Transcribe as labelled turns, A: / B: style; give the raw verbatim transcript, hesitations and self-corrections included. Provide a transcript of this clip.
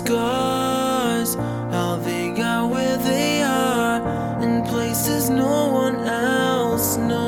A: scars, how they got where they are, in places no one else knows.